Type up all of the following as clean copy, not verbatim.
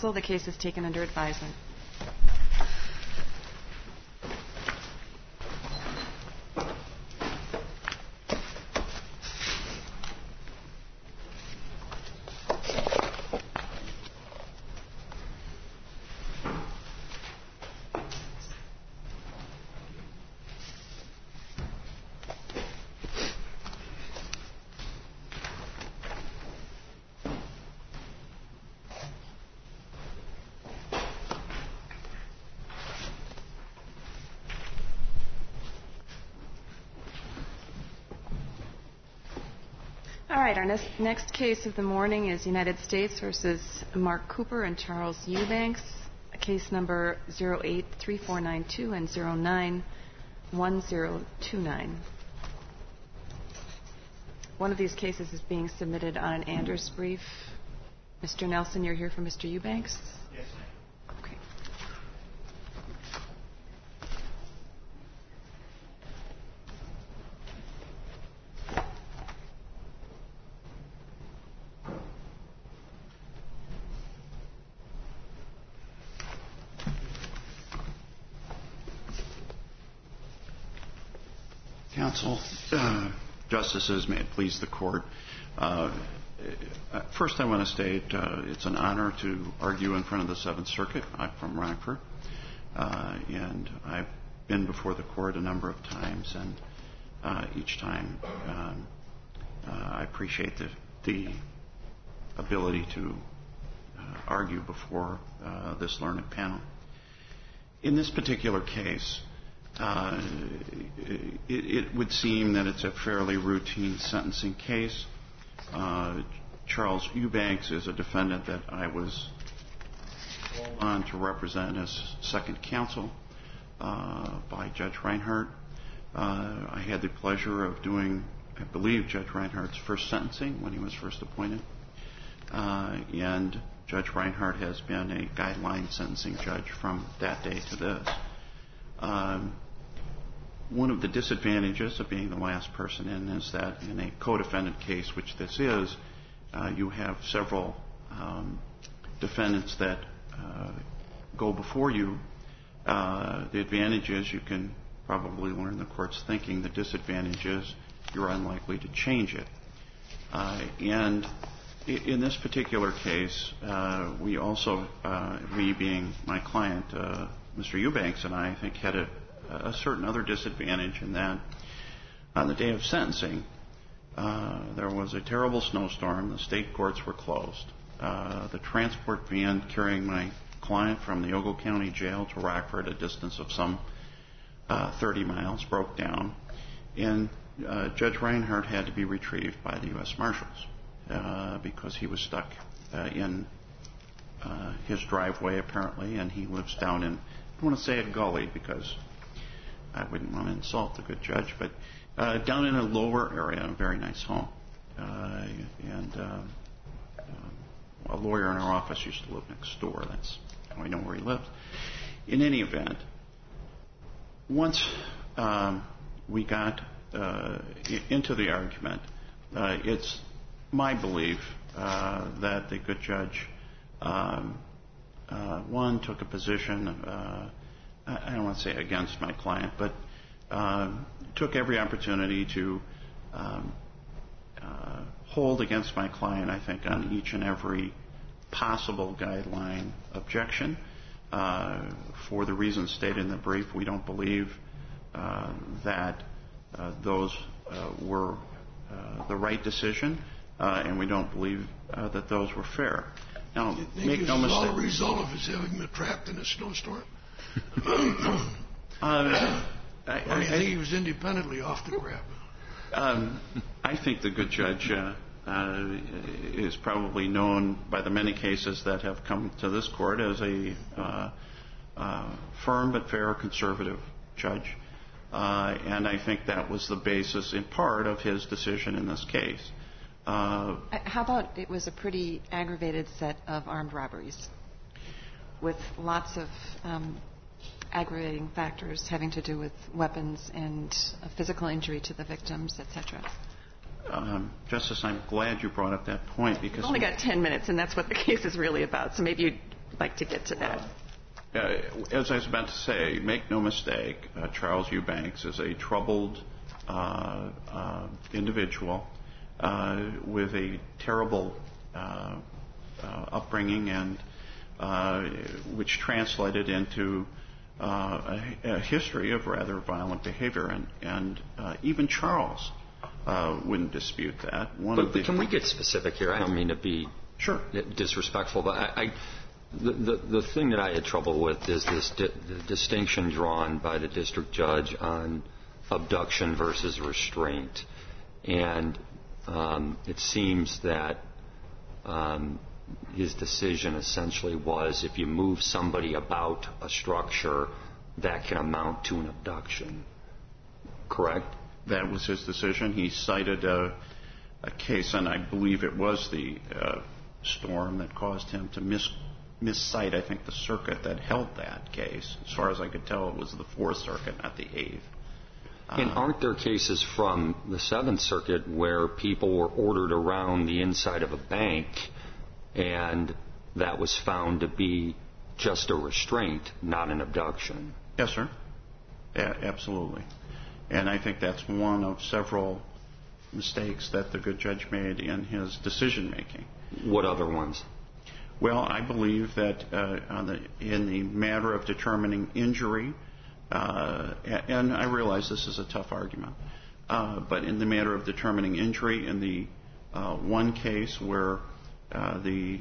So the case is taken under advisement. All right, our next case of the morning is United States versus Mark Cooper and Charles Eubanks, case number 083492 and 091029. One of these cases is being submitted on an Anders brief. Mr. Nelson, you're here for Mr. Eubanks? Yes, ma'am. Okay. Counsel, Justices, may it please the Court. First, I want to state it's an honor to argue in front of the Seventh Circuit. I'm from Rockford, and I've been before the Court a number of times, and each time I appreciate the ability to argue before this learned panel. In this particular case, it would seem that it's a fairly routine sentencing case. Charles Eubanks is a defendant that I was called on to represent as second counsel by Judge Reinhardt. I had the pleasure of doing, I believe, Judge Reinhardt's first sentencing when he was first appointed. And Judge Reinhardt has been a guideline sentencing judge from that day to this. One of the disadvantages of being the last person in is that in a co-defendant case, which this is, you have several defendants that go before you. The advantage is you can probably learn the Court's thinking. The disadvantage is you're unlikely to change it. And in this particular case, we also, me being my client, Mr. Eubanks, and I think had a certain other disadvantage in that on the day of sentencing, there was a terrible snowstorm. The state courts were closed. The transport van carrying my client from the Ogle County Jail to Rockford, a distance of some 30 miles, broke down. And Judge Reinhardt had to be retrieved by the U.S. Marshals because he was stuck in his driveway, apparently, and he lives down in, I don't want to say a gully because I wouldn't want to insult the good judge, but down in a lower area, a very nice home. And a lawyer in our office used to live next door. That's how I know where he lives. In any event, once we got into the argument, it's my belief that the good judge, one, took a position, I don't want to say against my client, but took every opportunity to hold against my client, I think, on each and every possible guideline objection. For the reasons stated in the brief, we don't believe that those were the right decision, and we don't believe that those were fair. Now, make no mistake. All a result of his having been trapped in a snowstorm? I think he was independently off the grab. I think the good judge is probably known by the many cases that have come to this court as a firm but fair conservative judge. And I think that was the basis, in part, of his decision in this case. How about it was a pretty aggravated set of armed robberies with lots of aggravating factors having to do with weapons and physical injury to the victims, etc. Justice, I'm glad you brought up that point because... We've only got 10 minutes, and that's what the case is really about. So maybe you'd like to get to that. As I was about to say, make no mistake, Charles Eubanks is a troubled individual with a terrible upbringing, and which translated into a history of rather violent behavior. And even Charles wouldn't dispute that. But can we get specific here? I don't mean to be disrespectful, but the thing that I had trouble with is this the distinction drawn by the district judge on abduction versus restraint. And it seems that his decision essentially was, if you move somebody about a structure, that can amount to an abduction. Correct? That was his decision. He cited a case, and I believe it was the storm that caused him to miscite, I think, the circuit that held that case. As far as I could tell, it was the Fourth Circuit, not the Eighth. And aren't there cases from the Seventh Circuit where people were ordered around the inside of a bank and that was found to be just a restraint, not an abduction? Yes, sir. Absolutely. And I think that's one of several mistakes that the good judge made in his decision-making. What other ones? Well, I believe that in the matter of determining injury, and I realize this is a tough argument, but in the matter of determining injury, in the one case where the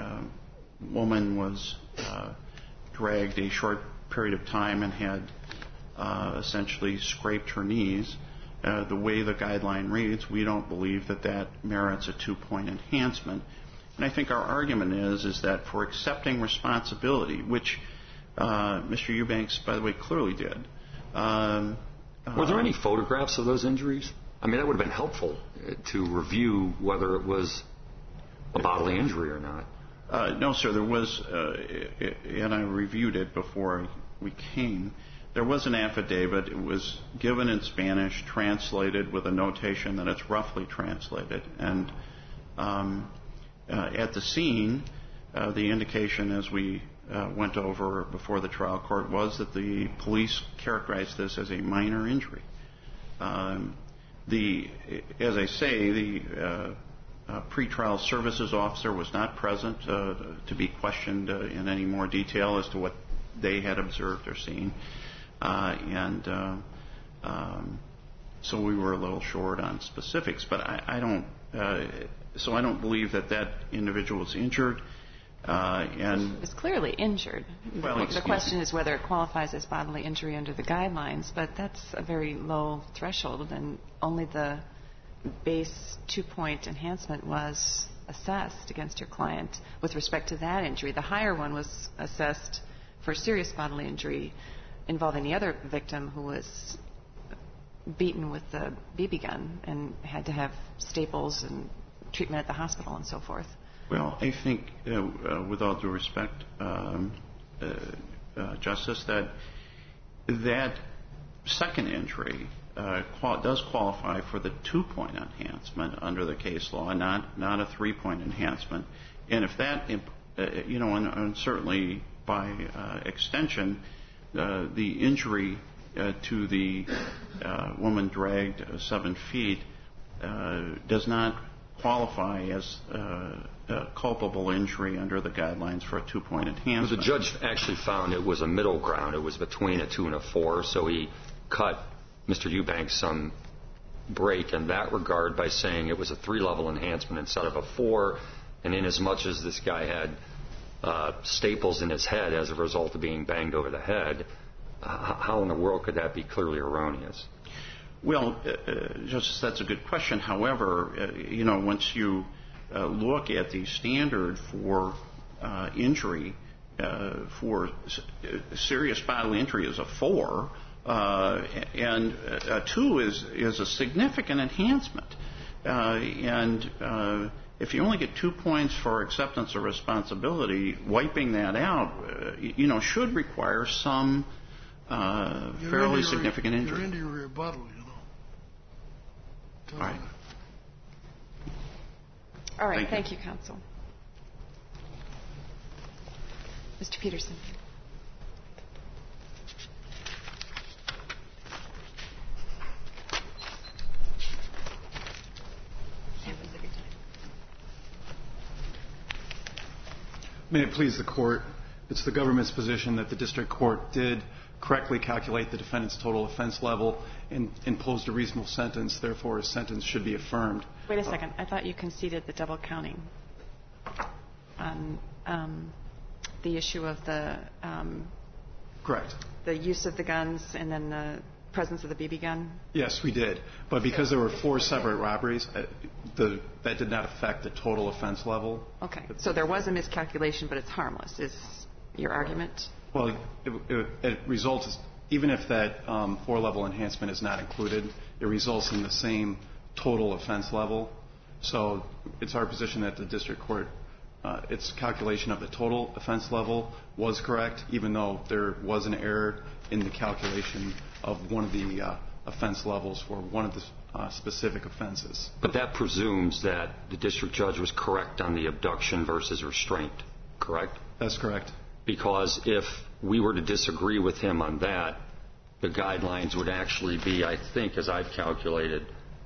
woman was dragged a short period of time and had essentially scraped her knees, the way the guideline reads, we don't believe that that merits a 2-point enhancement. And I think our argument is that for accepting responsibility, which Mr. Eubanks, by the way, clearly did. Were there any photographs of those injuries? I mean, that would have been helpful to review whether it was a bodily injury or not. No, sir. There was, and I reviewed it before we came. There was an affidavit. It was given in Spanish, translated with a notation that it's roughly translated. And at the scene, the indication as we went over before the trial court was that the police characterized this as a minor injury. As I say, the pretrial services officer was not present to be questioned in any more detail as to what they had observed or seen. So we were a little short on specifics, but I don't believe that individual was injured. It's clearly injured. Well, the question is whether it qualifies as bodily injury under the guidelines, but that's a very low threshold, and only the base 2-point enhancement was assessed against your client with respect to that injury. The higher one was assessed for serious bodily injury involving the other victim who was beaten with the BB gun and had to have staples and treatment at the hospital and so forth. Well, I think, with all due respect, Justice, that second injury does qualify for the 2-point enhancement under the case law, not a 3-point enhancement. And if that, and certainly by extension, the injury to the woman dragged 7 feet does not qualify as culpable injury under the guidelines for a 2-point enhancement. The judge actually found it was a middle ground. It was between a 2 and a 4, so he cut Mr. Eubanks some break in that regard by saying it was a 3-level enhancement instead of a 4, and in as much as this guy had staples in his head as a result of being banged over the head, how in the world could that be clearly erroneous? Well, Justice, that's a good question. However, once you look at the standard for injury, for serious bodily injury is a 4, and a 2 is a significant enhancement. And if you only get 2 points for acceptance of responsibility, wiping that out, should require some fairly significant injury. You're into your rebuttal, All right. All right. Thank you, counsel. Mr. Peterson. May it please the Court, it's the government's position that the district court did correctly calculate the defendant's total offense level and imposed a reasonable sentence. Therefore, his sentence should be affirmed. Wait a second. I thought you conceded the double counting on the issue of the Correct. the use of the guns and then the presence of the BB gun? Yes, we did. But because there were 4 separate robberies, that did not affect the total offense level. Okay. So there was a miscalculation, but it's harmless, is your argument? Well, it results, even if that 4-level enhancement is not included, it results in the same total offense level. So it's our position that the district court, its calculation of the total offense level was correct, even though there was an error in the calculation of one of the offense levels for one of the specific offenses. But that presumes that the district judge was correct on the abduction versus restraint, correct? That's correct. Because if we were to disagree with him on that, the guidelines would actually be, I think, as I've calculated,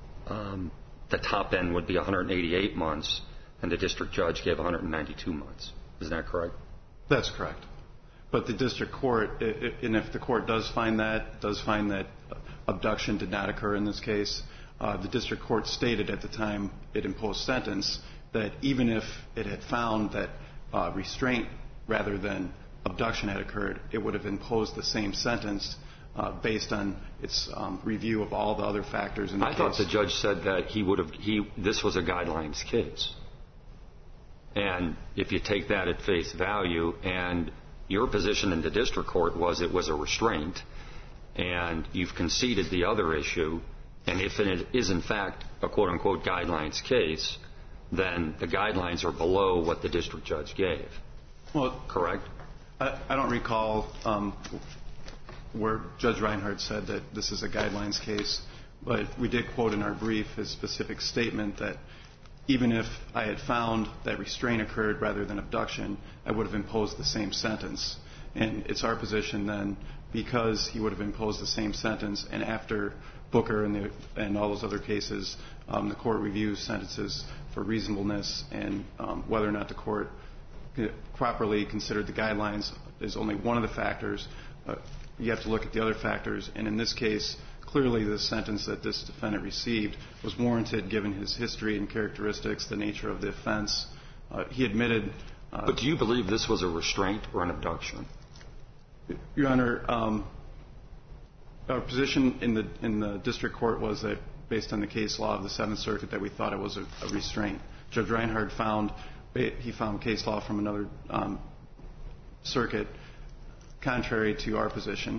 the top end would be 188 months, and the district judge gave 192 months. Isn't that correct? That's correct. But the district court, and if the court does find that abduction did not occur in this case, the district court stated at the time it imposed sentence that even if it had found that restraint rather than abduction had occurred, it would have imposed the same sentence based on its review of all the other factors in the case. I thought the judge said that this was a guidelines case. And if you take that at face value, and your position in the district court was it was a restraint, and you've conceded the other issue, and if it is in fact a quote-unquote guidelines case, then the guidelines are below what the district judge gave. Well, correct? I don't recall where Judge Reinhardt said that this is a guidelines case, but we did quote in our brief his specific statement that even if I had found that restraint occurred rather than abduction, I would have imposed the same sentence. And it's our position then, because he would have imposed the same sentence, and after Booker and all those other cases, the court reviews sentences for reasonableness and whether or not the court properly considered the guidelines is only one of the factors. You have to look at the other factors. And in this case, clearly the sentence that this defendant received was warranted given his history and characteristics, the nature of the offense. He admitted. But do you believe this was a restraint or an abduction? Your Honor, our position in the district court was that based on the case law of the Seventh Circuit that we thought it was a restraint. Judge Reinhardt found case law from another circuit contrary to our position.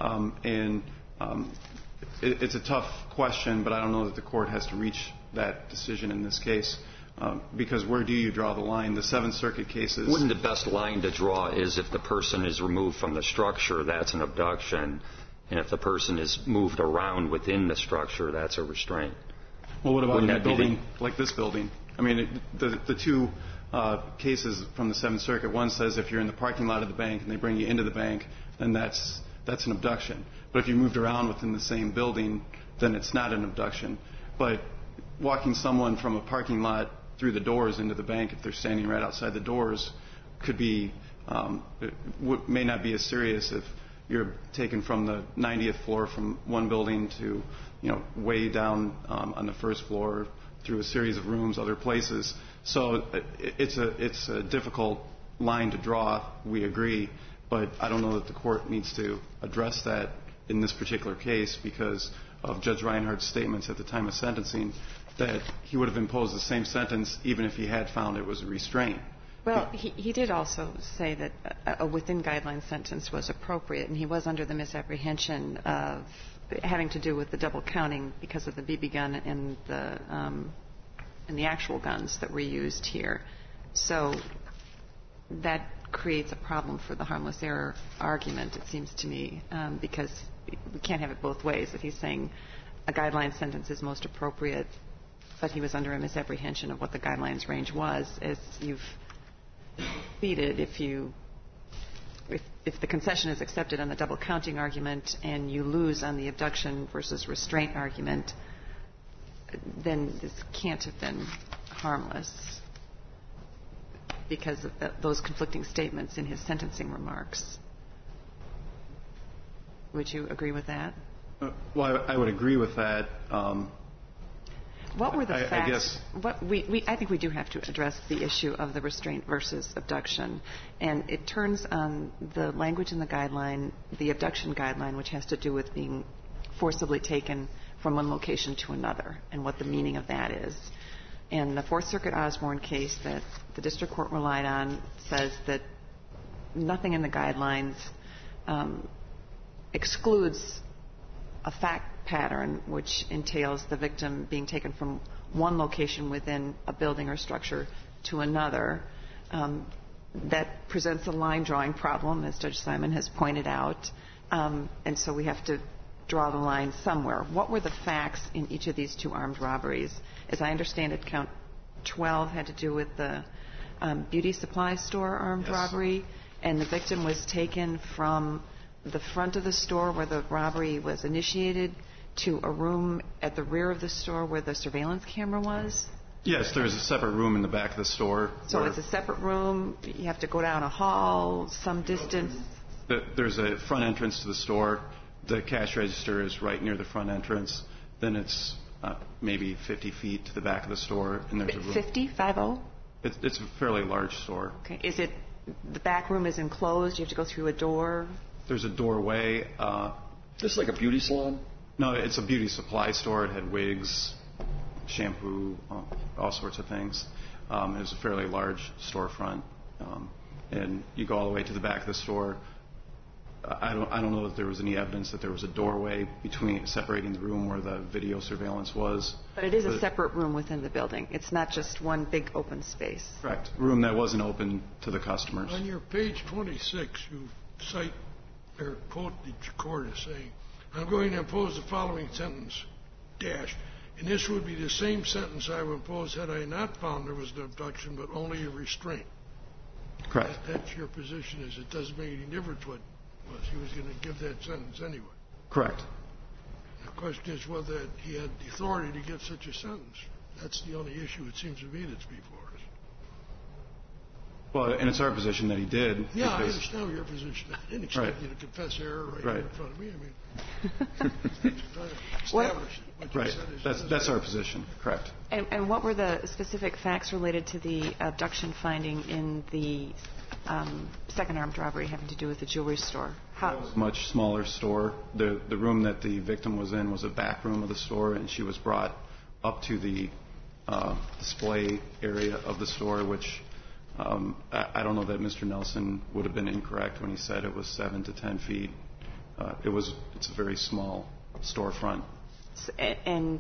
It's a tough question, but I don't know that the court has to reach that decision in this case, because where do you draw the line? The Seventh Circuit cases. Wouldn't the best line to draw is if the person is removed from the structure, that's an abduction, and if the person is moved around within the structure, that's a restraint? Well, what about in a building like this building? I mean, the two cases from the Seventh Circuit, one says if you're in the parking lot of the bank and they bring you into the bank, then that's an abduction. But if you moved around within the same building, then it's not an abduction. But walking someone from a parking lot through the doors into the bank, if they're standing right outside the doors, could be may not be as serious if you're taken from the 90th floor from one building to way down on the first floor through a series of rooms, other places. So it's a difficult line to draw. We agree, but I don't know that the court needs to address that in this particular case because of Judge Reinhardt's statements at the time of sentencing that he would have imposed the same sentence even if he had found it was a restraint. Well, he did also say that a within-guideline sentence was appropriate, and he was under the misapprehension of having to do with the double counting because of the BB gun and the actual guns that were used here. So that creates a problem for the harmless error argument, it seems to me, because we can't have it both ways. If he's saying a guideline sentence is most appropriate, but he was under a misapprehension of what the guidelines range was, as you've pleaded, if you if the concession is accepted on the double counting argument and you lose on the abduction versus restraint argument, then this can't have been harmless because of those conflicting statements in his sentencing remarks. Would you agree with that? Well, I would agree with that. What were the facts? I guess. I think we do have to address the issue of the restraint versus abduction. And it turns on the language in the guideline, the abduction guideline, which has to do with being forcibly taken from one location to another and what the meaning of that is. And the Fourth Circuit Osborne case that the district court relied on says that nothing in the guidelines excludes a fact pattern which entails the victim being taken from one location within a building or structure to another. That presents a line drawing problem, as Judge Simon has pointed out, and so we have to draw the line somewhere. What were the facts in each of these two armed robberies? As I understand it, count 12 had to do with the beauty supply store armed robbery, and the victim was taken from the front of the store where the robbery was initiated to a room at the rear of the store where the surveillance camera was? Yes, there's a separate room in the back of the store. So it's a separate room. You have to go down a hall some distance. There's a front entrance to the store. The cash register is right near the front entrance. Then it's maybe 50 feet to the back of the store. And there's a room. 50? 50? It's a fairly large store. Okay. Is it the back room is enclosed? You have to go through a door? There's a doorway. Just like a beauty salon? No, it's a beauty supply store. It had wigs, shampoo, all sorts of things. It was a fairly large storefront. And you go all the way to the back of the store. I don't know that there was any evidence that there was a doorway separating the room where the video surveillance was. But it is a separate room within the building. It's not just one big open space. Correct. Room that wasn't open to the customers. On your page 26, you cite or quote the court as saying, I'm going to impose the following sentence, dash, and this would be the same sentence I would impose had I not found there was an abduction but only a restraint. Correct. That's your position, is it doesn't make any difference what was. He was going to give that sentence anyway. Correct. The question is whether he had the authority to give such a sentence. That's the only issue, it seems to me, that's before us. Well, and it's our position that he did. Yeah, I understand your position. I didn't expect you to confess error right in front of me. I mean, establish what you said is That's our position. Correct. And what were the specific facts related to the abduction finding in the second armed robbery having to do with the jewelry store? It was a much smaller store. The room that the victim was in was a back room of the store, and she was brought up to the display area of the store, which I don't know that Mr. Nelson would have been incorrect when he said it was 7 to 10 feet. It's a very small storefront. And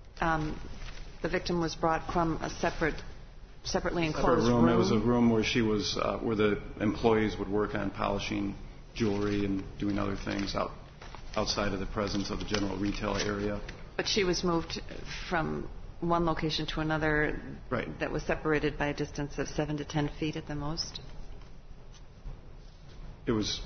the victim was brought from a separately enclosed room. It was a room where she was, where the employees would work on polishing jewelry and doing other things outside of the presence of the general retail area. But she was moved from one location to another that was separated by a distance of 7 to 10 feet at the most? It was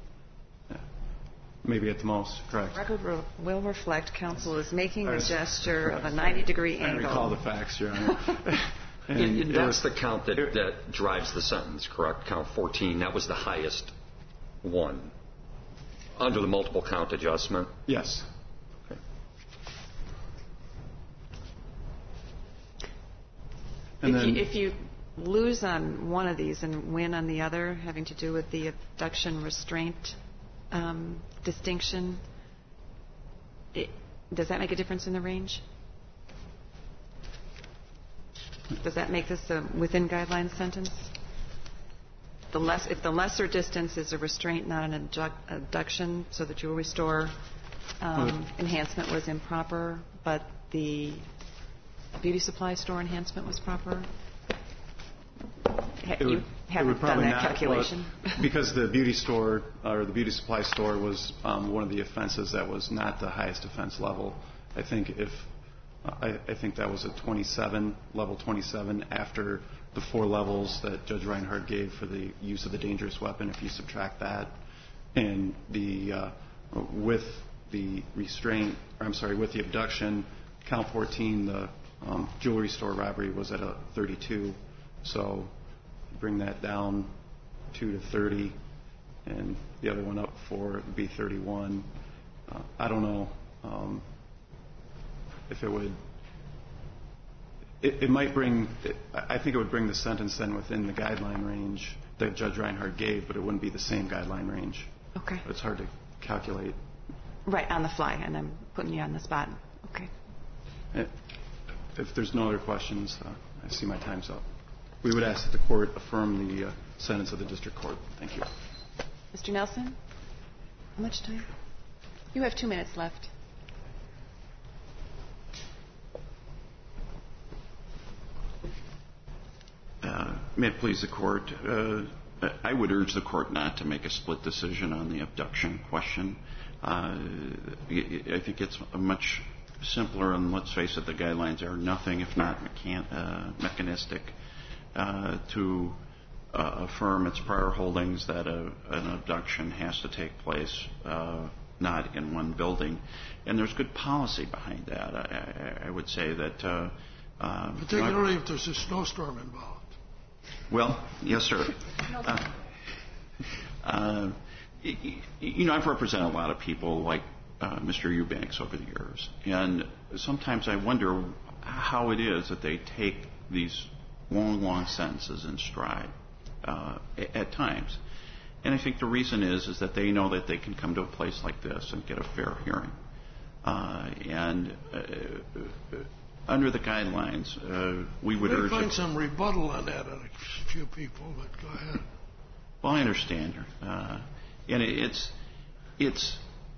maybe at the most, correct. The record will reflect counsel is making the gesture of a 90-degree angle. I recall the facts, Your Honor. And that's the count that drives the sentence, correct? Count 14, that was the highest one under the multiple count adjustment? Yes. If you lose on one of these and win on the other, having to do with the abduction restraint distinction, does that make a difference in the range? Does that make this a within guidelines sentence? If the lesser distance is a restraint, not an abduction, so the jewelry store enhancement was improper, but the beauty supply store enhancement was proper? You haven't done that calculation? Because the beauty store or the beauty supply store was one of the offenses that was not the highest offense level. I think that was a 27, level 27 after the 4 levels that Judge Reinhardt gave for the use of the dangerous weapon, if you subtract that, and with the with the abduction, count 14, the jewelry store robbery was at a 32. So bring that down 2 to 30, and the other one up 4 would be 31. I don't know if it would. It might bring. I think it would bring the sentence then within the guideline range that Judge Reinhardt gave, but it wouldn't be the same guideline range. Okay. It's hard to calculate. Right, on the fly, and I'm putting you on the spot. Okay. If there's no other questions, I see my time's up. We would ask that the court affirm the sentence of the district court. Thank you. Mr. Nelson, how much time? You have 2 minutes left. May it please the court, I would urge the court not to make a split decision on the abduction question. I think it's much simpler, and let's face it, the guidelines are nothing if not mechanistic to affirm its prior holdings that an abduction has to take place not in one building. And there's good policy behind that. I would say that... particularly if there's a snowstorm involved. Well, yes, sir. I've represented a lot of people like Mr. Eubanks over the years, and sometimes I wonder how it is that they take these long sentences in stride at times. And I think the reason is that they know that they can come to a place like this and get a fair hearing. Under the guidelines, we would urge... I find some rebuttal on that on a few people, but go ahead. Well, I understand. And it's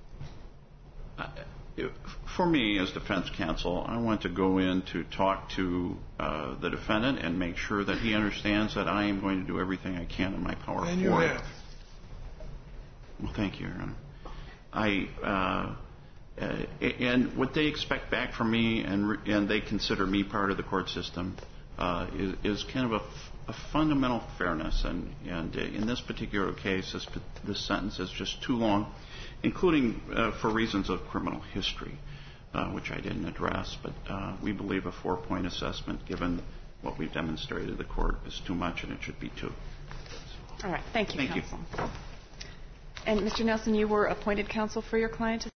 for me as defense counsel, I want to go in to talk to the defendant and make sure that he understands that I am going to do everything I can in my power for him. And you have. Well, thank you, Your Honor. And what they expect back from me, and they consider me part of the court system, is kind of a fundamental fairness. And in this particular case, this sentence is just too long, including for reasons of criminal history, which I didn't address. But we believe a 4-point assessment, given what we've demonstrated to the court, is too much, and it should be 2. All right. Thank you, counsel. And Mr. Nelson, you were appointed counsel for your client?